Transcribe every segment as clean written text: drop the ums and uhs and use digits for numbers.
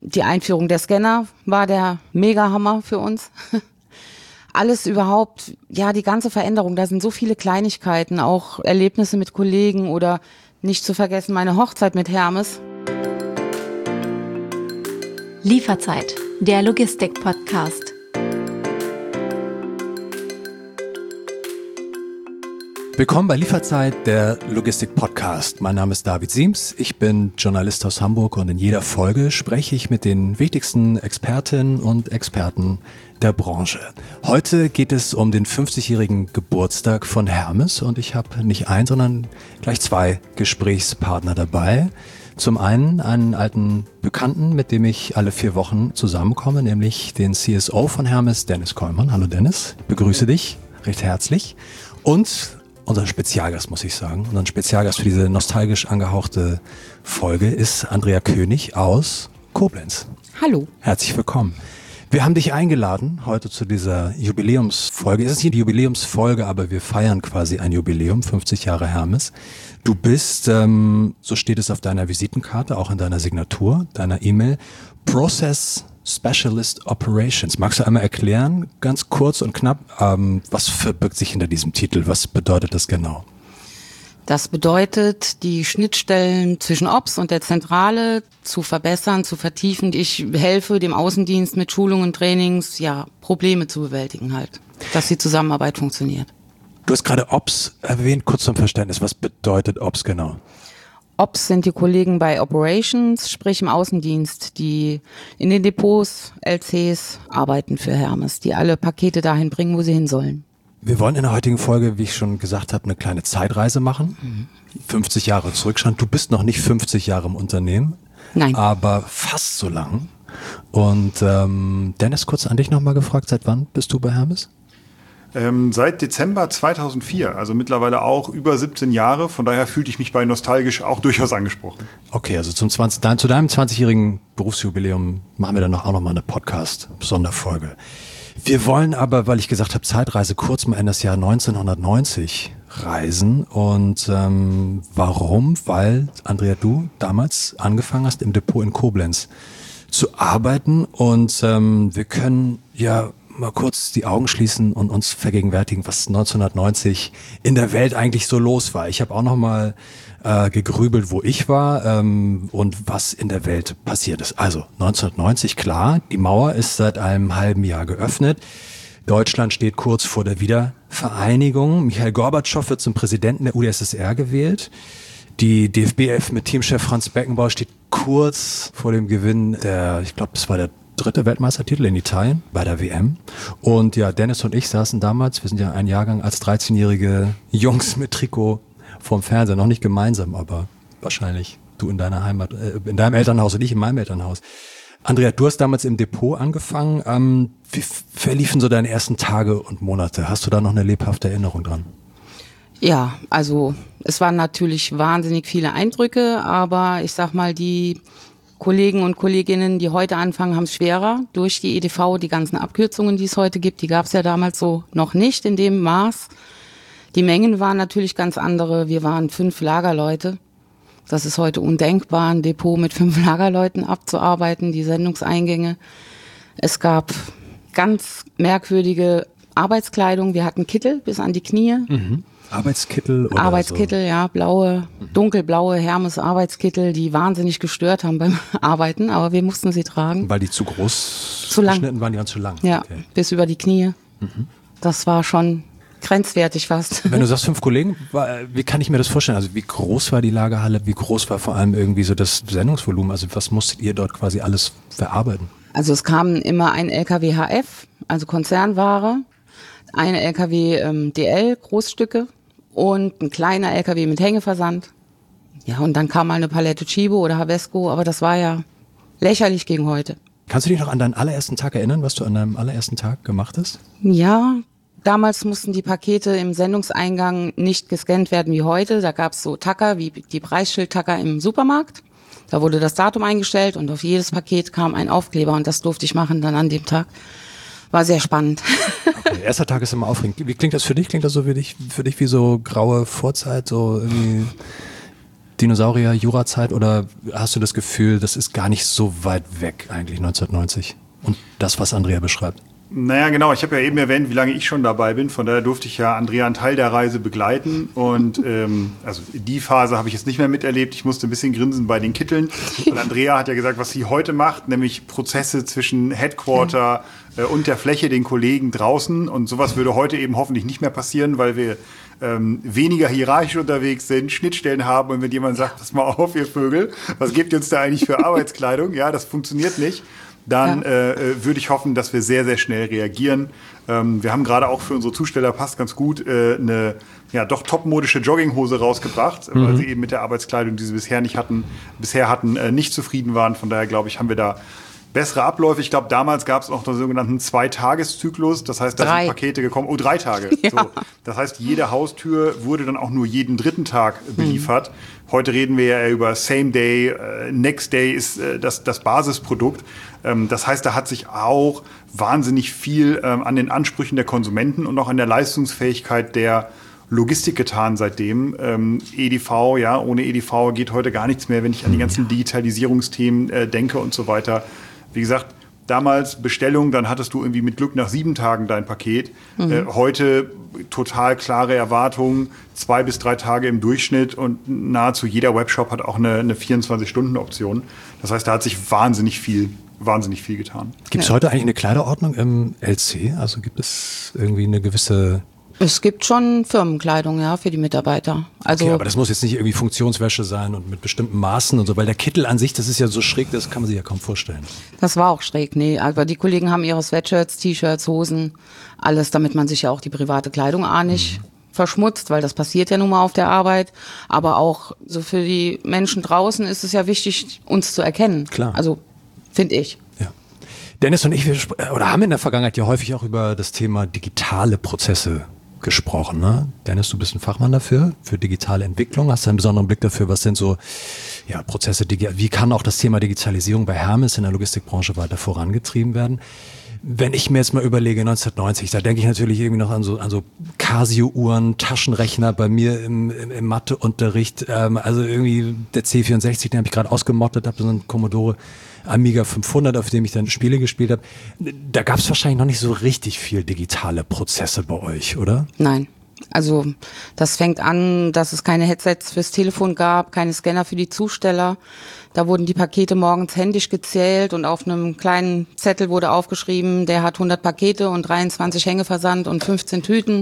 Die Einführung der Scanner war der Mega-Hammer für uns. Alles überhaupt, ja, die ganze Veränderung, da sind so viele Kleinigkeiten, auch Erlebnisse mit Kollegen oder nicht zu vergessen meine Hochzeit mit Hermes. Lieferzeit, der Logistik-Podcast. Willkommen bei Lieferzeit, der Logistik-Podcast. Mein Name ist David Siems, ich bin Journalist aus Hamburg und in jeder Folge spreche ich mit den wichtigsten Expertinnen und Experten der Branche. Heute geht es um den 50-jährigen Geburtstag von Hermes und ich habe nicht ein, sondern gleich zwei Gesprächspartner dabei. Zum einen einen alten Bekannten, mit dem ich alle 4 Wochen zusammenkomme, nämlich den CSO von Hermes, Dennis Kollmann. Hallo Dennis, ich begrüße dich recht herzlich. Und unser Spezialgast, muss ich sagen, unser Spezialgast für diese nostalgisch angehauchte Folge ist Andrea König aus Koblenz. Hallo. Herzlich willkommen. Wir haben dich eingeladen heute zu dieser Jubiläumsfolge. Es ist nicht die Jubiläumsfolge, aber wir feiern quasi ein Jubiläum, 50 Jahre Hermes. Du bist, so steht es auf deiner Visitenkarte, auch in deiner Signatur, deiner E-Mail, Process Specialist Operations. Magst du einmal erklären, ganz kurz und knapp, was verbirgt sich hinter diesem Titel? Was bedeutet das genau? Das bedeutet, die Schnittstellen zwischen Ops und der Zentrale zu verbessern, zu vertiefen. Ich helfe dem Außendienst mit Schulungen, Trainings, ja, Probleme zu bewältigen halt, dass die Zusammenarbeit funktioniert. Du hast gerade Ops erwähnt, kurz zum Verständnis. Was bedeutet Ops genau? Ops sind die Kollegen bei Operations, sprich im Außendienst, die in den Depots, LCs arbeiten für Hermes, die alle Pakete dahin bringen, wo sie hin sollen. Wir wollen in der heutigen Folge, wie ich schon gesagt habe, eine kleine Zeitreise machen. 50 Jahre Zurückstand. Du bist noch nicht 50 Jahre im Unternehmen. Nein. Aber fast so lang. Und Dennis, kurz an dich nochmal gefragt, seit wann bist du bei Hermes? Seit Dezember 2004, also mittlerweile auch über 17 Jahre. Von daher fühlte ich mich bei nostalgisch auch durchaus angesprochen. Okay, also zu deinem 20-jährigen Berufsjubiläum machen wir dann auch noch mal eine Podcast-Sonderfolge. Wir wollen aber, weil ich gesagt habe, Zeitreise kurz mal in das Jahr 1990 reisen. Und warum? Weil, Andrea, du damals angefangen hast, im Depot in Koblenz zu arbeiten. Und wir können ja mal kurz die Augen schließen und uns vergegenwärtigen, was 1990 in der Welt eigentlich so los war. Ich habe auch noch mal gegrübelt, wo ich war und was in der Welt passiert ist. Also 1990, klar, die Mauer ist seit einem halben Jahr geöffnet. Deutschland steht kurz vor der Wiedervereinigung. Michail Gorbatschow wird zum Präsidenten der UdSSR gewählt. Die DFB-11 mit Teamchef Franz Beckenbauer steht kurz vor dem Gewinn ich glaube, das war der 3. Weltmeistertitel in Italien bei der WM. Und ja, Dennis und ich saßen damals, wir sind ja ein Jahrgang, als 13-jährige Jungs mit Trikot vorm Fernseher, noch nicht gemeinsam, aber wahrscheinlich du in deiner Heimat, in deinem Elternhaus und ich in meinem Elternhaus. Andrea, du hast damals im Depot angefangen. Wie verliefen so deine ersten Tage und Monate? Hast du da noch eine lebhafte Erinnerung dran? Ja, also es waren natürlich wahnsinnig viele Eindrücke, aber ich sag mal, die Kollegen und Kolleginnen, die heute anfangen, haben es schwerer durch die EDV, die ganzen Abkürzungen, die es heute gibt, die gab es ja damals so noch nicht in dem Maß. Die Mengen waren natürlich ganz andere. Wir waren 5 Lagerleute. Das ist heute undenkbar, ein Depot mit 5 Lagerleuten abzuarbeiten, die Sendungseingänge. Es gab ganz merkwürdige Arbeitskleidung. Wir hatten Kittel bis an die Knie. Arbeitskittel oder Arbeitskittel, so. Ja, blaue, dunkelblaue Hermes-Arbeitskittel, die wahnsinnig gestört haben beim Arbeiten, aber wir mussten sie tragen. Weil die zu groß zu lang geschnitten waren, die waren zu lang. Ja, okay. Bis über die Knie. Das war schon grenzwertig fast. Wenn du sagst 5 Kollegen, wie kann ich mir das vorstellen? Also wie groß war die Lagerhalle? Wie groß war vor allem irgendwie so das Sendungsvolumen? Also was musstet ihr dort quasi alles verarbeiten? Also es kamen immer ein LKW HF, also Konzernware, ein LKW DL, Großstücke und ein kleiner LKW mit Hängeversand. Ja, und dann kam mal eine Palette Chibo oder Havesco, aber das war ja lächerlich gegen heute. Kannst du dich noch an deinen allerersten Tag erinnern, was du an deinem allerersten Tag gemacht hast? Ja, damals mussten die Pakete im Sendungseingang nicht gescannt werden wie heute. Da gab es so Tacker, wie die Preisschildtacker im Supermarkt. Da wurde das Datum eingestellt und auf jedes Paket kam ein Aufkleber und das durfte ich machen dann an dem Tag. War sehr spannend. Okay, erster Tag ist immer aufregend. Wie klingt das für dich? Klingt das so für dich wie so graue Vorzeit, so irgendwie Dinosaurier-Jurazeit oder hast du das Gefühl, das ist gar nicht so weit weg eigentlich 1990 und das, was Andrea beschreibt? Naja, genau. Ich habe ja eben erwähnt, wie lange ich schon dabei bin. Von daher durfte ich ja Andrea einen Teil der Reise begleiten. Und also die Phase habe ich jetzt nicht mehr miterlebt. Ich musste ein bisschen grinsen bei den Kitteln. Und Andrea hat ja gesagt, was sie heute macht, nämlich Prozesse zwischen Headquarter und der Fläche, den Kollegen draußen. Und sowas würde heute eben hoffentlich nicht mehr passieren, weil wir weniger hierarchisch unterwegs sind, Schnittstellen haben. Und wenn jemand sagt, pass mal auf, ihr Vögel, was gebt ihr uns da eigentlich für Arbeitskleidung? Ja, das funktioniert nicht. Dann würde ich hoffen, dass wir sehr, sehr schnell reagieren. Wir haben gerade auch für unsere Zusteller, passt ganz gut, eine doch topmodische Jogginghose rausgebracht, weil sie eben mit der Arbeitskleidung, die sie bisher hatten, nicht zufrieden waren. Von daher, glaube ich, haben wir da bessere Abläufe. Ich glaube, damals gab es auch den sogenannten 2-Tages-Zyklus. Das heißt, da sind Pakete gekommen. 3 Tage. Ja. So. Das heißt, jede Haustür wurde dann auch nur jeden 3. Tag beliefert. Heute reden wir ja über Same Day. Next Day ist das Basisprodukt. Das heißt, da hat sich auch wahnsinnig viel an den Ansprüchen der Konsumenten und auch an der Leistungsfähigkeit der Logistik getan seitdem. EDV, ohne EDV geht heute gar nichts mehr, wenn ich an die ganzen Digitalisierungsthemen denke und so weiter. Wie gesagt, damals Bestellung, dann hattest du irgendwie mit Glück nach 7 Tagen dein Paket. Heute total klare Erwartungen, 2 bis 3 Tage im Durchschnitt und nahezu jeder Webshop hat auch eine 24-Stunden-Option. Das heißt, da hat sich wahnsinnig viel getan. Gibt es heute eigentlich eine Kleiderordnung im LC? Also gibt es irgendwie eine gewisse... Es gibt schon Firmenkleidung, ja, für die Mitarbeiter. Also okay, aber das muss jetzt nicht irgendwie Funktionswäsche sein und mit bestimmten Maßen und so, weil der Kittel an sich, das ist ja so schräg, das kann man sich ja kaum vorstellen. Das war auch schräg, nee. Aber die Kollegen haben ihre Sweatshirts, T-Shirts, Hosen, alles, damit man sich ja auch die private Kleidung nicht verschmutzt, weil das passiert ja nun mal auf der Arbeit. Aber auch so für die Menschen draußen ist es ja wichtig, uns zu erkennen. Klar. Also, finde ich. Ja. Dennis und ich, haben in der Vergangenheit ja häufig auch über das Thema digitale Prozesse gesprochen. Ne? Dennis, du bist ein Fachmann dafür, für digitale Entwicklung. Hast du einen besonderen Blick dafür, was sind so Prozesse, wie kann auch das Thema Digitalisierung bei Hermes in der Logistikbranche weiter vorangetrieben werden? Wenn ich mir jetzt mal überlege, 1990, da denke ich natürlich irgendwie noch an so Casio-Uhren, Taschenrechner bei mir im Matheunterricht. Also irgendwie der C64, den habe ich gerade ausgemottet, habe so einen Commodore Amiga 500, auf dem ich dann Spiele gespielt habe. Da gab es wahrscheinlich noch nicht so richtig viel digitale Prozesse bei euch, oder? Nein. Also das fängt an, dass es keine Headsets fürs Telefon gab, keine Scanner für die Zusteller. Da wurden die Pakete morgens händisch gezählt und auf einem kleinen Zettel wurde aufgeschrieben, der hat 100 Pakete und 23 Hängeversand und 15 Tüten.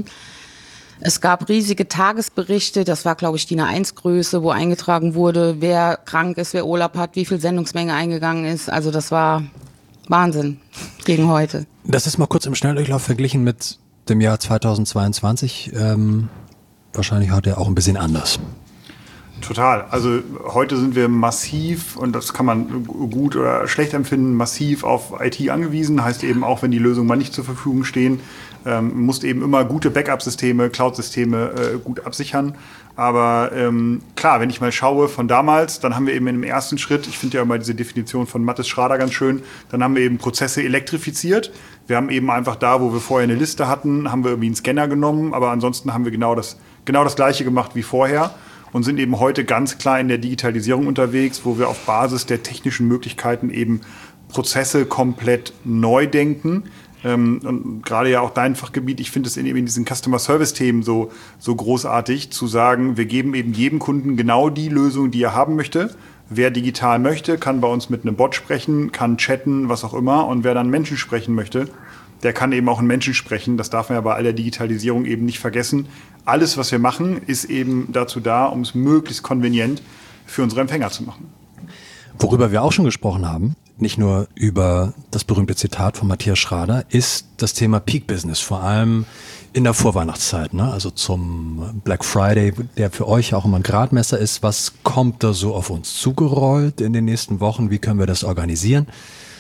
Es gab riesige Tagesberichte, das war, glaube ich, DIN A1-Größe, wo eingetragen wurde, wer krank ist, wer Urlaub hat, wie viel Sendungsmenge eingegangen ist. Also das war Wahnsinn gegen heute. Das ist mal kurz im Schnelldurchlauf verglichen mit dem Jahr 2022. Wahrscheinlich heute auch ein bisschen anders. Total. Also heute sind wir massiv, und das kann man gut oder schlecht empfinden, massiv auf IT angewiesen. Heißt eben auch, wenn die Lösungen mal nicht zur Verfügung stehen, musst eben immer gute Backup-Systeme, Cloud-Systeme gut absichern. Aber klar, wenn ich mal schaue von damals, dann haben wir eben im ersten Schritt, ich finde ja immer diese Definition von Mathis Schrader ganz schön, dann haben wir eben Prozesse elektrifiziert. Wir haben eben einfach da, wo wir vorher eine Liste hatten, haben wir irgendwie einen Scanner genommen, aber ansonsten haben wir genau das Gleiche gemacht wie vorher und sind eben heute ganz klar in der Digitalisierung unterwegs, wo wir auf Basis der technischen Möglichkeiten eben Prozesse komplett neu denken. Und gerade ja auch dein Fachgebiet, ich finde es in diesen Customer-Service-Themen so großartig, zu sagen, wir geben eben jedem Kunden genau die Lösung, die er haben möchte. Wer digital möchte, kann bei uns mit einem Bot sprechen, kann chatten, was auch immer. Und wer dann Menschen sprechen möchte, der kann eben auch einen Menschen sprechen. Das darf man ja bei all der Digitalisierung eben nicht vergessen. Alles, was wir machen, ist eben dazu da, um es möglichst konvenient für unsere Empfänger zu machen. Worüber wir auch schon gesprochen haben, nicht nur über das berühmte Zitat von Matthias Schrader, ist das Thema Peak Business, vor allem in der Vorweihnachtszeit, ne? Also zum Black Friday, der für euch auch immer ein Gradmesser ist. Was kommt da so auf uns zugerollt in den nächsten Wochen? Wie können wir das organisieren?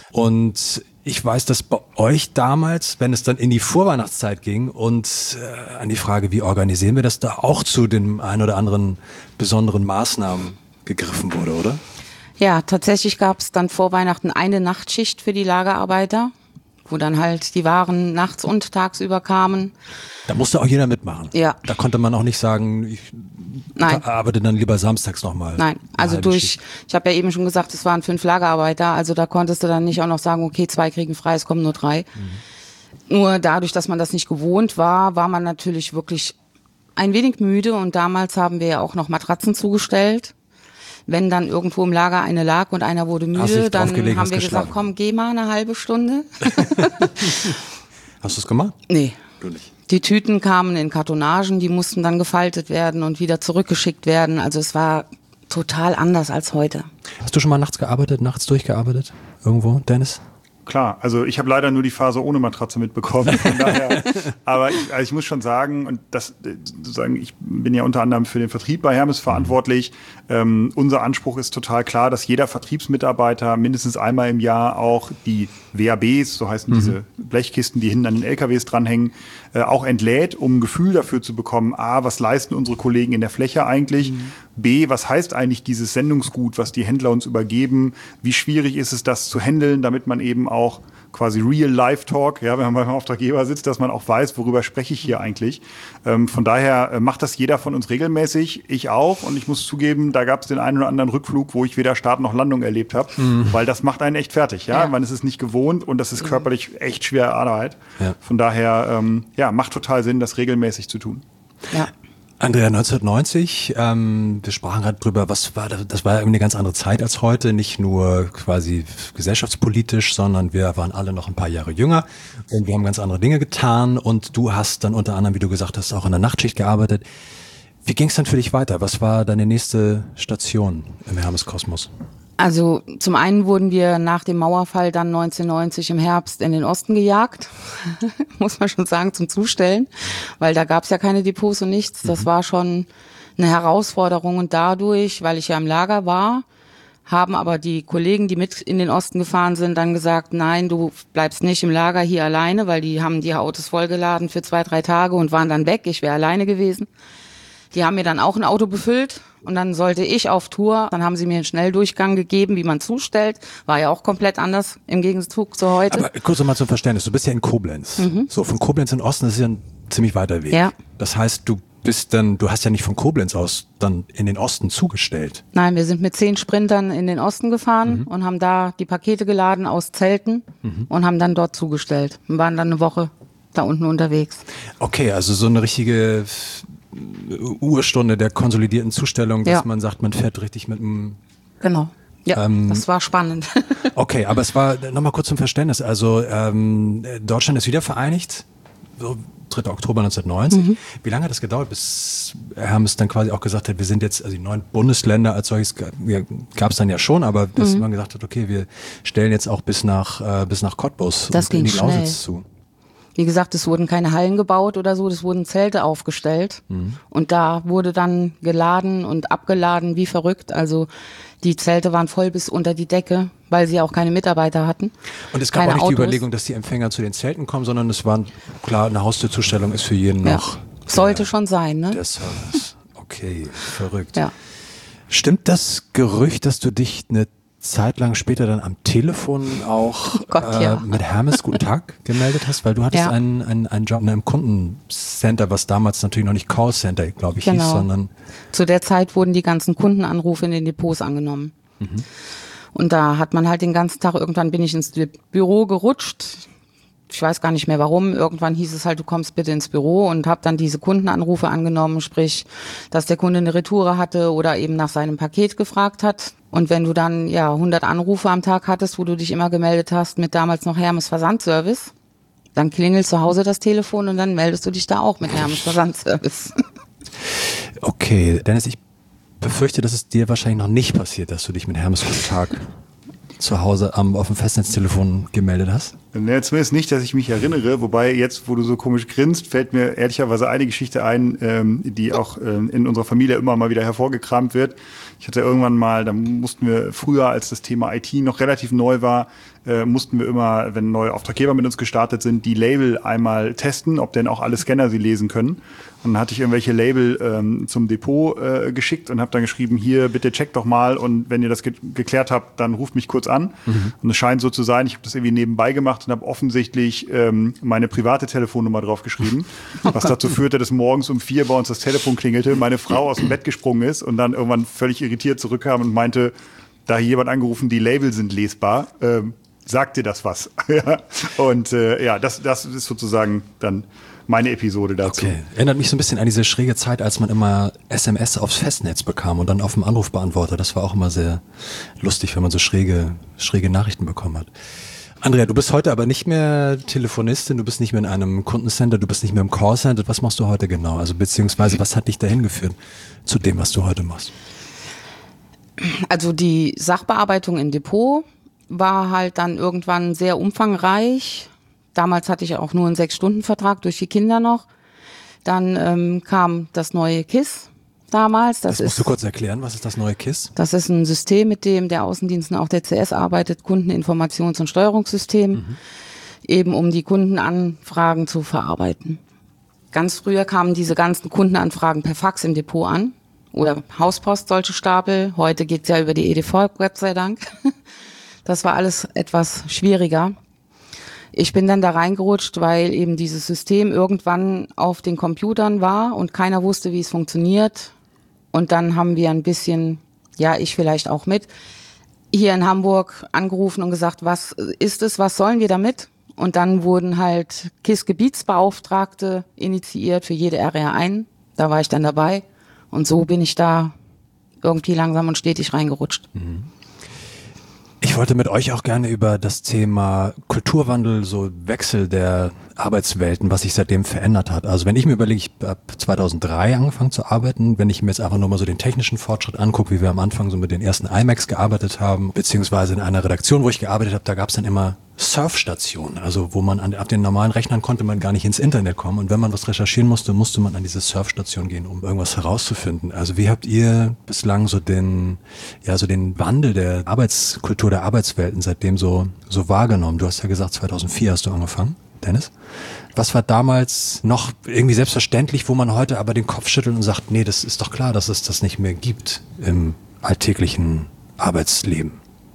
Und ich weiß, dass bei euch damals, wenn es dann in die Vorweihnachtszeit ging und an die Frage, wie organisieren wir das, da auch zu den ein oder anderen besonderen Maßnahmen gegriffen wurde, oder? Ja, tatsächlich gab es dann vor Weihnachten eine Nachtschicht für die Lagerarbeiter, wo dann halt die Waren nachts und tagsüber kamen. Da musste auch jeder mitmachen. Ja. Da konnte man auch nicht sagen, Nein. Arbeitet dann lieber samstags nochmal? Nein, also ich habe ja eben schon gesagt, es waren 5 Lagerarbeiter, also da konntest du dann nicht auch noch sagen, okay, 2 kriegen frei, es kommen nur 3. Nur dadurch, dass man das nicht gewohnt war, war man natürlich wirklich ein wenig müde und damals haben wir ja auch noch Matratzen zugestellt. Wenn dann irgendwo im Lager eine lag und einer wurde müde, dann haben wir gesagt, komm, geh mal eine halbe Stunde. Hast du es gemacht? Nee. Du nicht. Die Tüten kamen in Kartonagen, die mussten dann gefaltet werden und wieder zurückgeschickt werden. Also es war total anders als heute. Hast du schon mal nachts durchgearbeitet? Irgendwo, Dennis? Klar, also ich habe leider nur die Phase ohne Matratze mitbekommen. Von daher, aber ich muss schon sagen, und das sozusagen, ich bin ja unter anderem für den Vertrieb bei Hermes verantwortlich. Unser Anspruch ist total klar, dass jeder Vertriebsmitarbeiter mindestens einmal im Jahr auch die WABs, so heißen diese Blechkisten, die hinten an den LKWs dranhängen, auch entlädt, um ein Gefühl dafür zu bekommen, A, was leisten unsere Kollegen in der Fläche eigentlich, B, was heißt eigentlich dieses Sendungsgut, was die Händler uns übergeben, wie schwierig ist es, das zu handeln, damit man eben auch quasi Real-Life-Talk, ja, wenn man beim Auftraggeber sitzt, dass man auch weiß, worüber spreche ich hier eigentlich. Von daher macht das jeder von uns regelmäßig, ich auch, und ich muss zugeben, da gab es den einen oder anderen Rückflug, wo ich weder Start noch Landung erlebt habe, weil das macht einen echt fertig, ja, man ist es nicht gewohnt und das ist körperlich echt schwere Arbeit. Ja. Von daher, macht total Sinn, das regelmäßig zu tun. Ja. Andrea, 1990, wir sprachen gerade drüber, das war ja irgendwie eine ganz andere Zeit als heute, nicht nur quasi gesellschaftspolitisch, sondern wir waren alle noch ein paar Jahre jünger und wir haben ganz andere Dinge getan und du hast dann unter anderem, wie du gesagt hast, auch in der Nachtschicht gearbeitet. Wie ging es dann für dich weiter? Was war deine nächste Station im Hermes-Kosmos? Also zum einen wurden wir nach dem Mauerfall dann 1990 im Herbst in den Osten gejagt, muss man schon sagen, zum Zustellen, weil da gab es ja keine Depots und nichts. Das war schon eine Herausforderung und dadurch, weil ich ja im Lager war, haben aber die Kollegen, die mit in den Osten gefahren sind, dann gesagt, nein, du bleibst nicht im Lager hier alleine, weil die haben die Autos vollgeladen für 2-3 Tage und waren dann weg. Ich wäre alleine gewesen. Die haben mir dann auch ein Auto befüllt und dann sollte ich auf Tour. Dann haben sie mir einen Schnelldurchgang gegeben, wie man zustellt. War ja auch komplett anders im Gegenzug zu heute. Aber kurz nochmal zum Verständnis. Du bist ja in Koblenz. So, von Koblenz in den Osten, das ist ja ein ziemlich weiter Weg. Ja. Das heißt, du hast ja nicht von Koblenz aus dann in den Osten zugestellt. Nein, wir sind mit 10 Sprintern in den Osten gefahren und haben da die Pakete geladen aus Zelten und haben dann dort zugestellt. Und waren dann eine Woche da unten unterwegs. Okay, also so eine richtige Urstunde der konsolidierten Zustellung, dass man sagt, man fährt richtig mit einem... Genau. Ja, das war spannend. Okay, aber es war, nochmal kurz zum Verständnis, also Deutschland ist wieder vereinigt, so 3. Oktober 1990. Wie lange hat das gedauert, bis Hermes dann quasi auch gesagt hat, wir sind jetzt, also die 9 Bundesländer als solches gab es dann ja schon, aber dass man gesagt hat, okay, wir stellen jetzt auch bis nach Cottbus das ging in die Lausitz schnell. zu. Wie gesagt, es wurden keine Hallen gebaut oder so, es wurden Zelte aufgestellt und da wurde dann geladen und abgeladen wie verrückt. Also die Zelte waren voll bis unter die Decke, weil sie auch keine Mitarbeiter hatten. Und es gab keine auch nicht Autos. die Überlegung, dass die Empfänger zu den Zelten kommen, sondern es war klar, eine Haustürzustellung ist für jeden noch. Sollte schon sein, ne? Der Service. Okay, verrückt. Ja. Stimmt das Gerücht, dass du dich eine Zeit lang später dann am Telefon auch mit Hermes Guten Tag gemeldet hast, weil du hattest einen Job in einem Kundencenter, was damals natürlich noch nicht Callcenter, glaube ich, hieß, sondern... Zu der Zeit wurden die ganzen Kundenanrufe in den Depots angenommen. Und da hat man halt den ganzen Tag, irgendwann bin ich ins Büro gerutscht. Ich weiß gar nicht mehr warum. Irgendwann hieß es halt, du kommst bitte ins Büro und habe dann diese Kundenanrufe angenommen, sprich, dass der Kunde eine Retoure hatte oder eben nach seinem Paket gefragt hat. Und wenn du dann 100 Anrufe am Tag hattest, wo du dich immer gemeldet hast mit damals noch Hermes Versandservice, dann klingelt zu Hause das Telefon und dann meldest du dich da auch mit Hermes Versandservice. Okay, Dennis, ich befürchte, dass es dir wahrscheinlich noch nicht passiert, dass du dich mit Hermes Guten Tag zu Hause auf dem Festnetztelefon gemeldet hast? Ja, zumindest nicht, dass ich mich erinnere, wobei jetzt, wo du so komisch grinst, fällt mir ehrlicherweise eine Geschichte ein, die auch in unserer Familie immer mal wieder hervorgekramt wird. Ich hatte irgendwann mal, da mussten wir früher, als das Thema IT noch relativ neu war, mussten wir immer, wenn neue Auftraggeber mit uns gestartet sind, die Label einmal testen, ob denn auch alle Scanner sie lesen können. Und dann hatte ich irgendwelche Label zum Depot geschickt und habe dann geschrieben, hier, bitte checkt doch mal und wenn ihr das geklärt habt, dann ruft mich kurz an. Und es scheint so zu sein, ich habe das irgendwie nebenbei gemacht, gemacht und habe offensichtlich meine private Telefonnummer draufgeschrieben, was dazu führte, dass morgens um 4 bei uns das Telefon klingelte, meine Frau aus dem Bett gesprungen ist und dann irgendwann völlig irritiert zurückkam und meinte, da hier jemand angerufen, die Label sind lesbar, sagt dir das was? Und das ist sozusagen dann meine Episode dazu. Okay. Erinnert mich so ein bisschen an diese schräge Zeit, als man immer SMS aufs Festnetz bekam und dann auf dem Anrufbeantworter. Das war auch immer sehr lustig, wenn man so schräge Nachrichten bekommen hat. Andrea, du bist heute aber nicht mehr Telefonistin, du bist nicht mehr in einem Kundencenter, du bist nicht mehr im Callcenter. Was machst du heute genau? Also beziehungsweise, was hat dich dahin geführt zu dem, was du heute machst? Also die Sachbearbeitung im Depot war halt dann irgendwann sehr umfangreich. Damals hatte ich auch nur einen 6-Stunden-Vertrag durch die Kinder noch. Dann kam das neue KISS damals. Das musst du kurz erklären, was ist das neue KISS? Das ist ein System, mit dem der Außendienst und auch der CS arbeitet, Kundeninformations- und Steuerungssystem, eben um die Kundenanfragen zu verarbeiten. Ganz früher kamen diese ganzen Kundenanfragen per Fax im Depot an oder Hauspost, solche Stapel. Heute geht's ja über die EDV, Gott sei Dank. Das war alles etwas schwieriger. Ich bin dann da reingerutscht, weil eben dieses System irgendwann auf den Computern war und keiner wusste, wie es funktioniert. Und dann haben wir ein bisschen, ich vielleicht auch mit, hier in Hamburg angerufen und gesagt, was ist es, was sollen wir damit? Und dann wurden halt KISS-Gebietsbeauftragte initiiert für jede RR1. Da war ich dann dabei. Und so bin ich da irgendwie langsam und stetig reingerutscht. Mhm. Ich wollte mit euch auch gerne über das Thema Kulturwandel, so Wechsel der Arbeitswelten, was sich seitdem verändert hat. Also wenn ich mir überlege, ich habe 2003 angefangen zu arbeiten, wenn ich mir jetzt einfach nur mal so den technischen Fortschritt angucke, wie wir am Anfang so mit den ersten iMacs gearbeitet haben, beziehungsweise in einer Redaktion, wo ich gearbeitet habe, da gab es dann immer Surfstationen, also wo man auf den normalen Rechnern konnte man gar nicht ins Internet kommen und wenn man was recherchieren musste, musste man an diese Surfstation gehen, um irgendwas herauszufinden. Also wie habt ihr bislang so den Wandel der Arbeitskultur, der Arbeitswelten seitdem so wahrgenommen? Du hast ja gesagt, 2004 hast du angefangen, Dennis. Was war damals noch irgendwie selbstverständlich, wo man heute aber den Kopf schüttelt und sagt, nee, das ist doch klar, dass es das nicht mehr gibt im alltäglichen Arbeitsleben?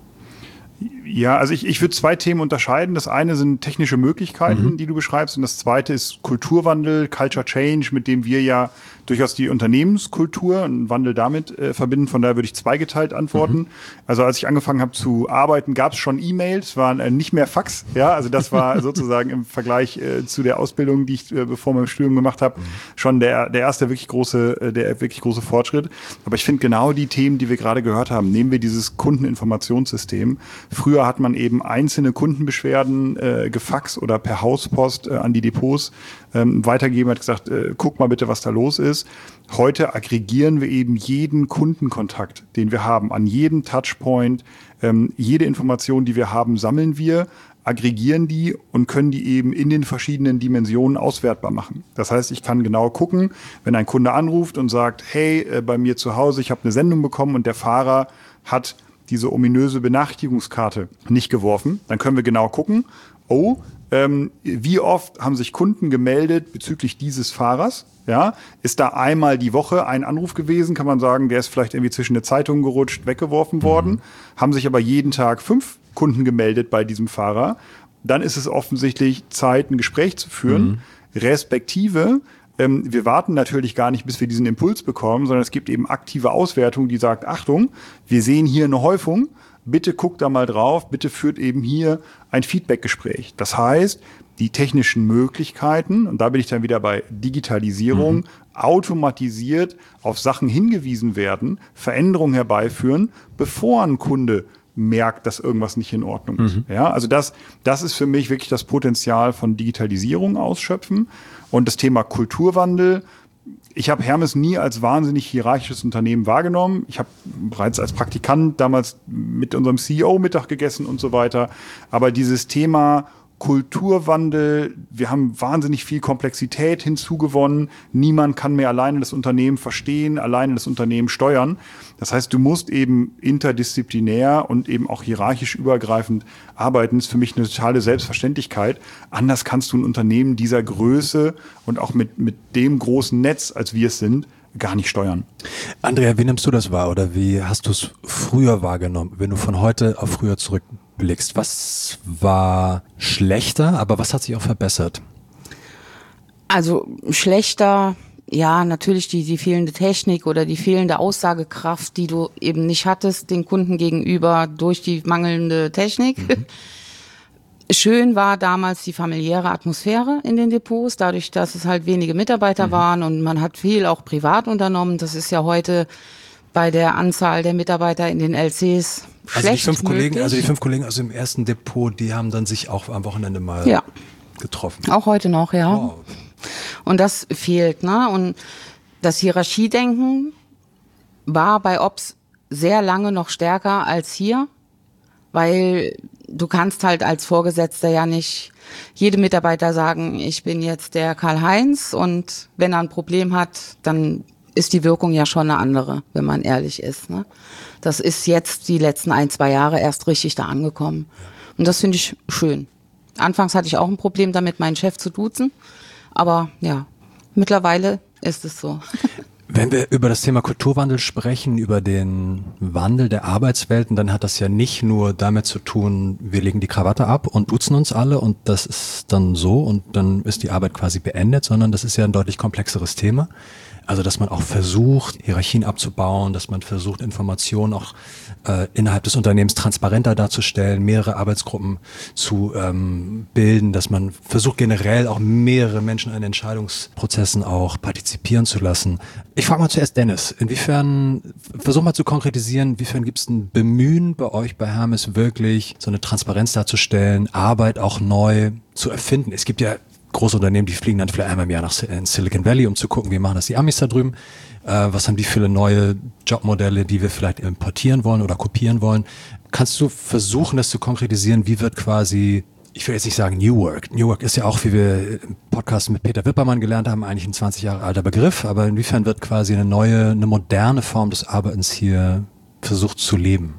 Ja, also ich würde 2 Themen unterscheiden. Das eine sind technische Möglichkeiten, die du beschreibst, und das zweite ist Kulturwandel, Culture Change, mit dem wir ja durchaus die Unternehmenskultur und Wandel damit verbinden. Von daher würde ich zweigeteilt antworten. Also als ich angefangen habe zu arbeiten, gab es schon E-Mails, waren nicht mehr Fax. Ja, also das war sozusagen im Vergleich zu der Ausbildung, die ich bevor mein Studium gemacht habe, schon der erste wirklich große Fortschritt. Aber ich finde genau die Themen, die wir gerade gehört haben, nehmen wir dieses Kundeninformationssystem. Früher hat man eben einzelne Kundenbeschwerden gefaxt oder per Hauspost an die Depots weitergegeben, hat gesagt, guck mal bitte, was da los ist. Heute aggregieren wir eben jeden Kundenkontakt, den wir haben, an jedem Touchpoint. Jede Information, die wir haben, sammeln wir, aggregieren die und können die eben in den verschiedenen Dimensionen auswertbar machen. Das heißt, ich kann genau gucken, wenn ein Kunde anruft und sagt, hey, bei mir zu Hause, ich habe eine Sendung bekommen und der Fahrer hat diese ominöse Benachrichtigungskarte nicht geworfen, dann können wir genau gucken, wie oft haben sich Kunden gemeldet bezüglich dieses Fahrers? Ja, ist da einmal die Woche ein Anruf gewesen? Kann man sagen, der ist vielleicht irgendwie zwischen eine Zeitung gerutscht, weggeworfen worden. Haben sich aber jeden Tag 5 Kunden gemeldet bei diesem Fahrer. Dann ist es offensichtlich Zeit, ein Gespräch zu führen. Respektive, wir warten natürlich gar nicht, bis wir diesen Impuls bekommen, sondern es gibt eben aktive Auswertung, die sagt, Achtung, wir sehen hier eine Häufung. Bitte guckt da mal drauf, bitte führt eben hier ein Feedbackgespräch. Das heißt, die technischen Möglichkeiten, und da bin ich dann wieder bei Digitalisierung, automatisiert auf Sachen hingewiesen werden, Veränderungen herbeiführen, bevor ein Kunde merkt, dass irgendwas nicht in Ordnung ist. Ja, also das ist für mich wirklich das Potenzial von Digitalisierung ausschöpfen. Und das Thema Kulturwandel, ich habe Hermes nie als wahnsinnig hierarchisches Unternehmen wahrgenommen. Ich habe bereits als Praktikant damals mit unserem CEO Mittag gegessen und so weiter. Aber dieses Thema Kulturwandel, wir haben wahnsinnig viel Komplexität hinzugewonnen. Niemand kann mehr alleine das Unternehmen verstehen, alleine das Unternehmen steuern. Das heißt, du musst eben interdisziplinär und eben auch hierarchisch übergreifend arbeiten. Das ist für mich eine totale Selbstverständlichkeit. Anders kannst du ein Unternehmen dieser Größe und auch mit dem großen Netz, als wir es sind, gar nicht steuern. Andrea, wie nimmst du das wahr oder wie hast du es früher wahrgenommen, wenn du von heute auf früher zurückblickst? zurückblickst, was war schlechter, aber was hat sich auch verbessert? Also schlechter, ja, natürlich die fehlende Technik oder die fehlende Aussagekraft, die du eben nicht hattest den Kunden gegenüber durch die mangelnde Technik. Schön war damals die familiäre Atmosphäre in den Depots, dadurch, dass es halt wenige Mitarbeiter waren und man hat viel auch privat unternommen. Das ist ja heute bei der Anzahl der Mitarbeiter in den LCs schlecht möglich. Die 5 Kollegen aus dem ersten Depot, die haben dann sich auch am Wochenende mal getroffen. Auch heute noch, ja. Wow. Und das fehlt, ne? Und das Hierarchiedenken war bei Ops sehr lange noch stärker als hier, weil du kannst halt als Vorgesetzter ja nicht jedem Mitarbeiter sagen, ich bin jetzt der Karl-Heinz und wenn er ein Problem hat, dann ist die Wirkung ja schon eine andere, wenn man ehrlich ist, ne? Das ist jetzt die letzten 1-2 Jahre erst richtig da angekommen. Und das finde ich schön. Anfangs hatte ich auch ein Problem damit, meinen Chef zu duzen. Aber ja, mittlerweile ist es so. Wenn wir über das Thema Kulturwandel sprechen, über den Wandel der Arbeitswelten, dann hat das ja nicht nur damit zu tun, wir legen die Krawatte ab und duzen uns alle und das ist dann so und dann ist die Arbeit quasi beendet, sondern das ist ja ein deutlich komplexeres Thema. Also, dass man auch versucht, Hierarchien abzubauen, dass man versucht, Informationen auch innerhalb des Unternehmens transparenter darzustellen, mehrere Arbeitsgruppen zu bilden, dass man versucht, generell auch mehrere Menschen an Entscheidungsprozessen auch partizipieren zu lassen. Ich frage mal zuerst Dennis, versuch mal zu konkretisieren, inwiefern gibt es ein Bemühen bei euch bei Hermes wirklich, so eine Transparenz darzustellen, Arbeit auch neu zu erfinden? Es gibt ja große Unternehmen, die fliegen dann vielleicht einmal im Jahr in Silicon Valley, um zu gucken, wie machen das die Amis da drüben. Was haben die für neue Jobmodelle, die wir vielleicht importieren wollen oder kopieren wollen? Kannst du versuchen, das zu konkretisieren? Wie wird quasi, ich will jetzt nicht sagen New Work. New Work ist ja auch, wie wir im Podcast mit Peter Wippermann gelernt haben, eigentlich ein 20 Jahre alter Begriff. Aber inwiefern wird quasi eine moderne Form des Arbeitens hier versucht zu leben?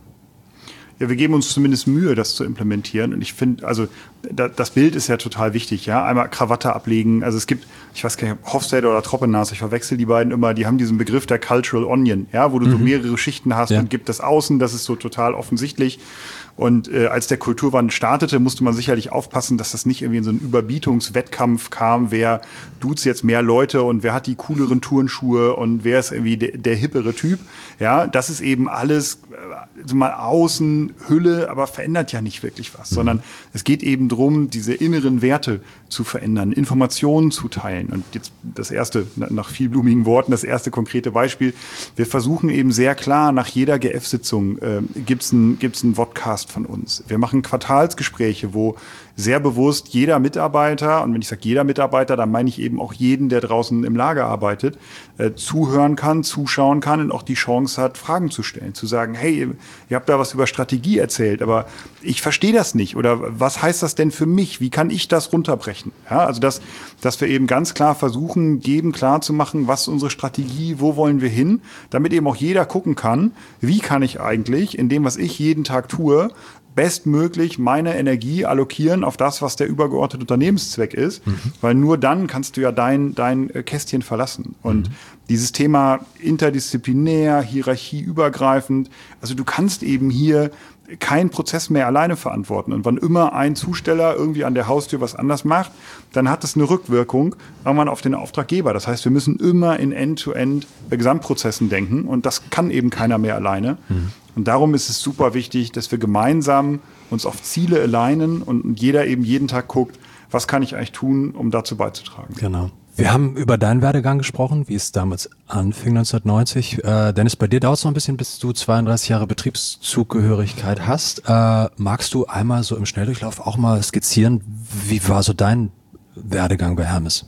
Ja, wir geben uns zumindest Mühe, das zu implementieren. Und ich finde, also das Bild ist ja total wichtig, ja. Einmal Krawatte ablegen. Also es gibt, ich weiß gar nicht, Hofstede oder Troppenaas, ich verwechsel die beiden immer, die haben diesen Begriff der Cultural Onion, ja, wo du so mehrere Schichten hast und gibt das Außen, das ist so total offensichtlich. Und als der Kulturwandel startete, musste man sicherlich aufpassen, dass das nicht irgendwie in so einen Überbietungswettkampf kam, wer duzt jetzt mehr Leute und wer hat die cooleren Turnschuhe und wer ist irgendwie der hippere Typ. Ja, das ist eben alles so mal außen, Hülle, aber verändert ja nicht wirklich was, sondern es geht eben darum, diese inneren Werte zu verändern, Informationen zu teilen. Und jetzt das erste, nach vielblumigen Worten, das erste konkrete Beispiel. Wir versuchen eben sehr klar, nach jeder GF-Sitzung gibt's einen Vodcast von uns. Wir machen Quartalsgespräche, wo sehr bewusst jeder Mitarbeiter, und wenn ich sage jeder Mitarbeiter, dann meine ich eben auch jeden, der draußen im Lager arbeitet, zuhören kann, zuschauen kann und auch die Chance hat, Fragen zu stellen, zu sagen, hey, ihr habt da was über Strategie erzählt, aber ich verstehe das nicht oder was heißt das denn für mich? Wie kann ich das runterbrechen? Ja, also dass wir eben ganz klar versuchen, jedem klar zu machen, was ist unsere Strategie, wo wollen wir hin, damit eben auch jeder gucken kann, wie kann ich eigentlich in dem, was ich jeden Tag tue, bestmöglich meine Energie allokieren auf das, was der übergeordnete Unternehmenszweck ist, weil nur dann kannst du ja dein Kästchen verlassen. Und dieses Thema interdisziplinär, hierarchieübergreifend, also du kannst eben hier keinen Prozess mehr alleine verantworten. Und wann immer ein Zusteller irgendwie an der Haustür was anders macht, dann hat das eine Rückwirkung irgendwann auf den Auftraggeber. Das heißt, wir müssen immer in End-to-End Gesamtprozessen denken und das kann eben keiner mehr alleine. Und darum ist es super wichtig, dass wir gemeinsam uns auf Ziele alignen und jeder eben jeden Tag guckt, was kann ich eigentlich tun, um dazu beizutragen. Genau. Wir haben über deinen Werdegang gesprochen, wie es damals anfing 1990. Dennis, bei dir dauert es noch ein bisschen, bis du 32 Jahre Betriebszugehörigkeit hast. Magst du einmal so im Schnelldurchlauf auch mal skizzieren, wie war so dein Werdegang bei Hermes?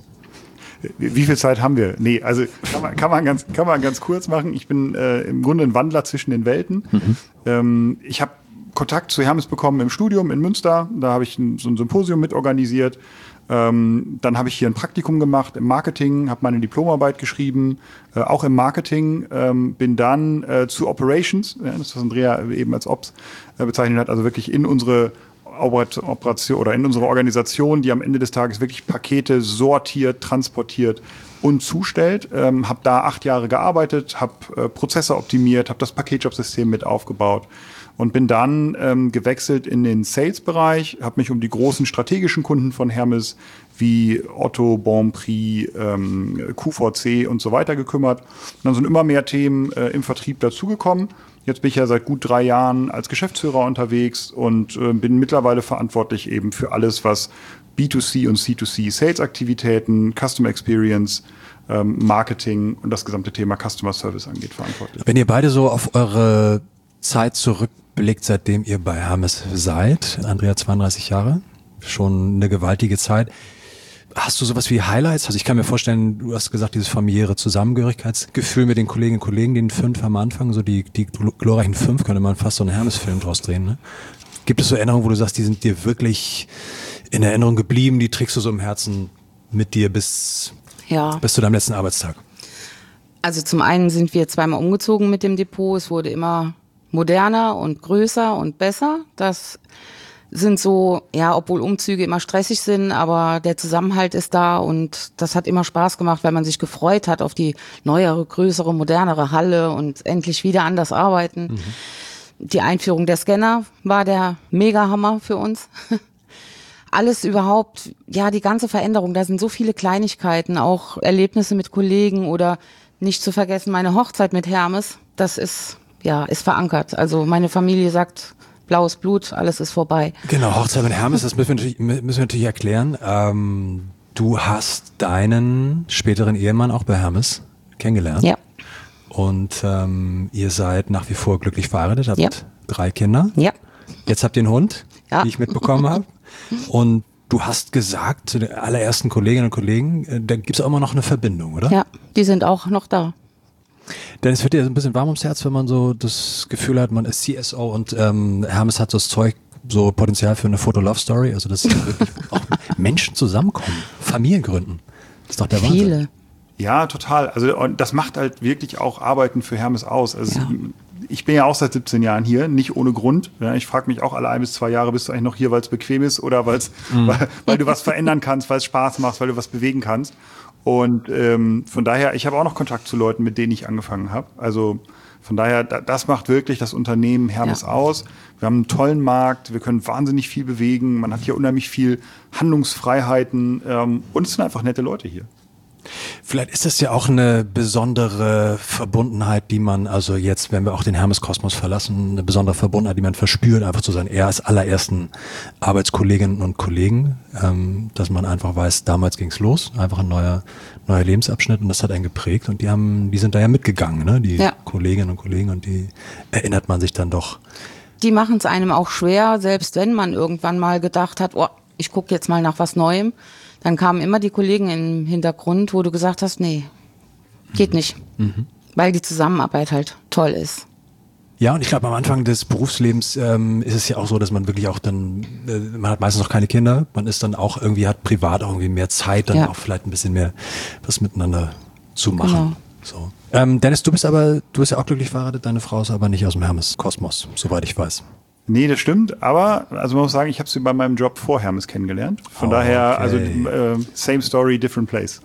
Wie viel Zeit haben wir? Nee, also kann man ganz kurz machen. Ich bin im Grunde ein Wandler zwischen den Welten. Ich habe Kontakt zu Hermes bekommen im Studium in Münster. Da habe ich so ein Symposium mitorganisiert. Dann habe ich hier ein Praktikum gemacht im Marketing, habe meine Diplomarbeit geschrieben, auch im Marketing, bin dann zu Operations, das was Andrea eben als Ops bezeichnet hat, also wirklich in unsere Operation oder in unsere Organisation, die am Ende des Tages wirklich Pakete sortiert, transportiert und zustellt. Habe da 8 Jahre gearbeitet, habe Prozesse optimiert, habe das Paketjobsystem mit aufgebaut und bin dann gewechselt in den Sales-Bereich, habe mich um die großen strategischen Kunden von Hermes wie Otto, Bonprix, QVC und so weiter gekümmert. Und dann sind immer mehr Themen im Vertrieb dazugekommen. Jetzt bin ich ja seit gut 3 Jahren als Geschäftsführer unterwegs und bin mittlerweile verantwortlich eben für alles, was B2C und C2C Sales-Aktivitäten, Customer Experience, Marketing und das gesamte Thema Customer Service angeht, verantwortlich. Wenn ihr beide so auf eure Zeit zurückblickt, seitdem ihr bei Hermes seid, Andrea 32 Jahre, schon eine gewaltige Zeit. Hast du sowas wie Highlights? Also ich kann mir vorstellen, du hast gesagt, dieses familiäre Zusammengehörigkeitsgefühl mit den Kolleginnen und Kollegen, den 5 am Anfang, so die glorreichen 5, könnte man fast so einen Hermes-Film draus drehen, ne? Gibt es so Erinnerungen, wo du sagst, die sind dir wirklich in Erinnerung geblieben, die trägst du so im Herzen mit dir bis zu deinem letzten Arbeitstag? Also zum einen sind wir 2-mal umgezogen mit dem Depot. Es wurde immer moderner und größer und besser. Das sind so, ja, obwohl Umzüge immer stressig sind, aber der Zusammenhalt ist da und das hat immer Spaß gemacht, weil man sich gefreut hat auf die neuere, größere, modernere Halle und endlich wieder anders arbeiten. Mhm. Die Einführung der Scanner war der Mega-Hammer für uns. Alles überhaupt, ja, die ganze Veränderung, da sind so viele Kleinigkeiten, auch Erlebnisse mit Kollegen oder nicht zu vergessen meine Hochzeit mit Hermes, das ist verankert. Also meine Familie sagt, blaues Blut, alles ist vorbei. Genau, Hochzeit mit Hermes, das müssen wir natürlich erklären. Du hast deinen späteren Ehemann auch bei Hermes kennengelernt. Ja. Und ihr seid nach wie vor glücklich verheiratet, habt 3 Kinder. Ja. Jetzt habt ihr einen Hund, die ich mitbekommen habe. Und du hast gesagt zu den allerersten Kolleginnen und Kollegen, da gibt es auch immer noch eine Verbindung, oder? Ja, die sind auch noch da. Denn es wird dir so ein bisschen warm ums Herz, wenn man so das Gefühl hat, man ist CSO und Hermes hat so das Zeug, so Potenzial für eine Foto-Love-Story, also dass wirklich auch Menschen zusammenkommen, Familien gründen. Das ist doch der Wahnsinn. Viele. Ja, total. Also und das macht halt wirklich auch Arbeiten für Hermes aus. Also ich bin ja auch seit 17 Jahren hier, nicht ohne Grund. Ja, ich frage mich auch alle 1 bis 2 Jahre, bist du eigentlich noch hier, weil es bequem ist oder weil du was verändern kannst, weil es Spaß macht, weil du was bewegen kannst. Und von daher, ich habe auch noch Kontakt zu Leuten, mit denen ich angefangen habe. Also von daher, das macht wirklich das Unternehmen Hermes aus. Wir haben einen tollen Markt, wir können wahnsinnig viel bewegen, man hat hier unheimlich viel Handlungsfreiheiten und es sind einfach nette Leute hier. Vielleicht ist das ja auch eine besondere Verbundenheit, die man, also jetzt, wenn wir auch den Hermes-Kosmos verlassen, eine besondere Verbundenheit, die man verspürt, einfach zu seinen allerersten Arbeitskolleginnen und Kollegen, dass man einfach weiß, damals ging's los, einfach ein neuer Lebensabschnitt und das hat einen geprägt und die sind da ja mitgegangen, ne? Die Kolleginnen und Kollegen und die erinnert man sich dann doch. Die machen es einem auch schwer, selbst wenn man irgendwann mal gedacht hat, oh, ich gucke jetzt mal nach was Neuem. Dann kamen immer die Kollegen im Hintergrund, wo du gesagt hast, nee, geht nicht. Mhm. Weil die Zusammenarbeit halt toll ist. Ja, und ich glaube, am Anfang des Berufslebens ist es ja auch so, dass man wirklich auch dann, man hat meistens noch keine Kinder, man ist dann auch irgendwie, hat privat auch irgendwie mehr Zeit, dann auch vielleicht ein bisschen mehr was miteinander zu machen. Genau. So. Dennis, du bist ja auch glücklich verheiratet, deine Frau ist aber nicht aus dem Hermes-Kosmos, soweit ich weiß. Nee, das stimmt, aber also man muss sagen, ich habe sie bei meinem Job vor Hermes kennengelernt. Von daher, okay. Also same story, different place.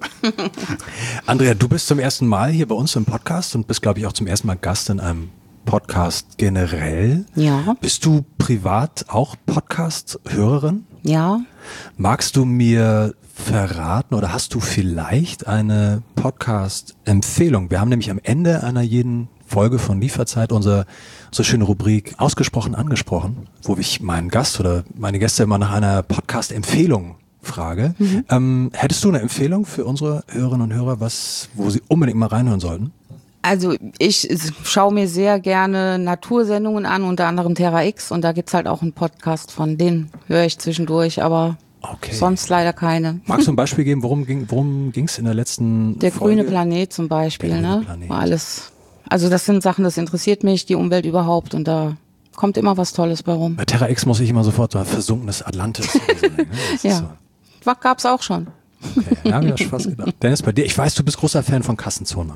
Andrea, du bist zum ersten Mal hier bei uns im Podcast und bist, glaube ich, auch zum ersten Mal Gast in einem Podcast generell. Ja. Bist du privat auch Podcast-Hörerin? Ja. Magst du mir verraten oder hast du vielleicht eine Podcast-Empfehlung? Wir haben nämlich am Ende einer jeden Folge von Lieferzeit unsere schöne Rubrik ausgesprochen angesprochen, wo ich meinen Gast oder meine Gäste immer nach einer Podcast-Empfehlung frage. Mhm. Hättest du eine Empfehlung für unsere Hörerinnen und Hörer, wo sie unbedingt mal reinhören sollten? Also ich schaue mir sehr gerne Natursendungen an, unter anderem Terra X und da gibt's halt auch einen Podcast von, den höre ich zwischendurch, aber sonst leider keine. Magst du ein Beispiel geben, worum ging's in der letzten Der Folge? grüne Planet zum Beispiel, ne? War alles. Also das sind Sachen, das interessiert mich, die Umwelt überhaupt und da kommt immer was Tolles bei rum. Bei Terra X muss ich immer sofort so versunkenes Atlantis. Ja, so. Gab's auch schon. Okay, ja, hab ich ja schon fast gedacht. Dennis, bei dir, ich weiß, du bist großer Fan von Kassenzone.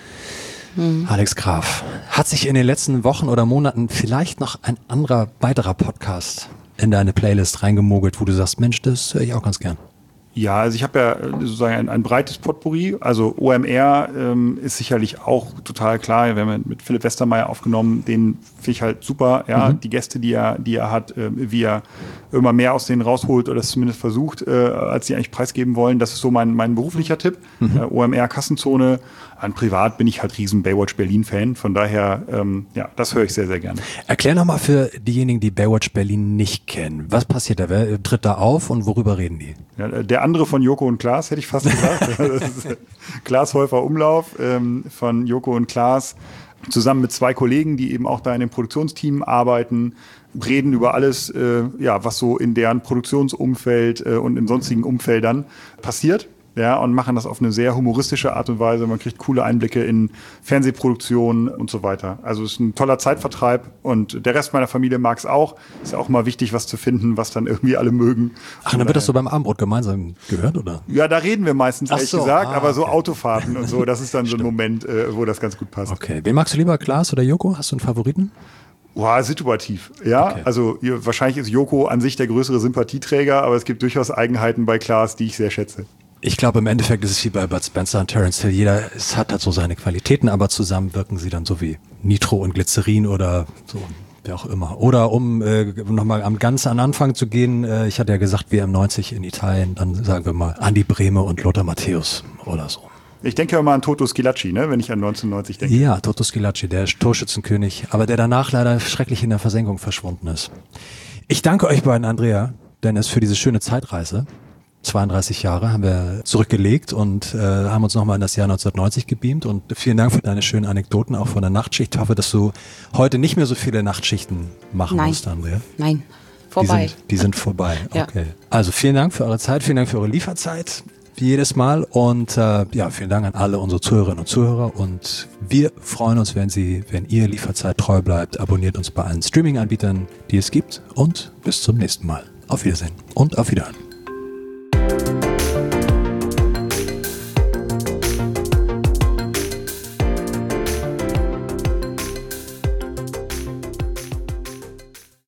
Alex Graf, hat sich in den letzten Wochen oder Monaten vielleicht noch ein weiterer Podcast in deine Playlist reingemogelt, wo du sagst, Mensch, das höre ich auch ganz gern? Ja, also ich habe ja sozusagen ein breites Potpourri. Also OMR ist sicherlich auch total klar. Wir haben mit Philipp Westermeier aufgenommen, den finde ich halt super. Ja, die Gäste, die er hat, wie er immer mehr aus denen rausholt oder es zumindest versucht, als sie eigentlich preisgeben wollen. Das ist so mein beruflicher Tipp. OMR Kassenzone. An privat bin ich halt riesen Baywatch Berlin-Fan. Von daher, ja, das höre ich sehr, sehr gerne. Erklär nochmal für diejenigen, die Baywatch Berlin nicht kennen. Was passiert da? Wer tritt da auf und worüber reden die? Ja, der andere von Joko und Klaas, hätte ich fast gesagt. Das ist Klaas Häufer Umlauf von Joko und Klaas. Zusammen mit 2 Kollegen, die eben auch da in dem Produktionsteam arbeiten, reden über alles, was so in deren Produktionsumfeld und in sonstigen Umfeldern passiert. Ja, und machen das auf eine sehr humoristische Art und Weise. Man kriegt coole Einblicke in Fernsehproduktionen und so weiter. Also es ist ein toller Zeitvertreib und der Rest meiner Familie mag es auch. Ist ja auch mal wichtig, was zu finden, was dann irgendwie alle mögen. Ach, dann wird das so beim Abendbrot gemeinsam gehört, oder? Ja, da reden wir meistens, ehrlich gesagt, aber so okay. Autofahrten und so, das ist dann so ein Moment, wo das ganz gut passt. Okay, wen magst du lieber, Klaas oder Joko? Hast du einen Favoriten? Boah, situativ, ja. Okay. Also wahrscheinlich ist Joko an sich der größere Sympathieträger, aber es gibt durchaus Eigenheiten bei Klaas, die ich sehr schätze. Ich glaube, im Endeffekt ist es wie bei Bud Spencer und Terence Hill. Es hat halt so seine Qualitäten, aber zusammen wirken sie dann so wie Nitro und Glycerin oder so, wer auch immer. Oder um nochmal ganz an Anfang zu gehen, ich hatte ja gesagt, WM90 in Italien, dann sagen wir mal Andi Brehme und Lothar Matthäus oder so. Ich denke immer an Toto Schillaci, ne, wenn ich an 1990 denke. Ja, Toto Schillaci, der Torschützenkönig, aber der danach leider schrecklich in der Versenkung verschwunden ist. Ich danke euch beiden, Andrea, Dennis, für diese schöne Zeitreise. 32 Jahre haben wir zurückgelegt und haben uns nochmal in das Jahr 1990 gebeamt und vielen Dank für deine schönen Anekdoten, auch von der Nachtschicht. Ich hoffe, dass du heute nicht mehr so viele Nachtschichten machen musst, Andrea. Nein, vorbei. Die sind vorbei, Ja. Okay. Also vielen Dank für eure Zeit, vielen Dank für eure Lieferzeit, wie jedes Mal und vielen Dank an alle unsere Zuhörerinnen und Zuhörer und wir freuen uns, wenn ihr Lieferzeit treu bleibt, abonniert uns bei allen Streaming-Anbietern, die es gibt und bis zum nächsten Mal. Auf Wiedersehen und auf Wiederhören.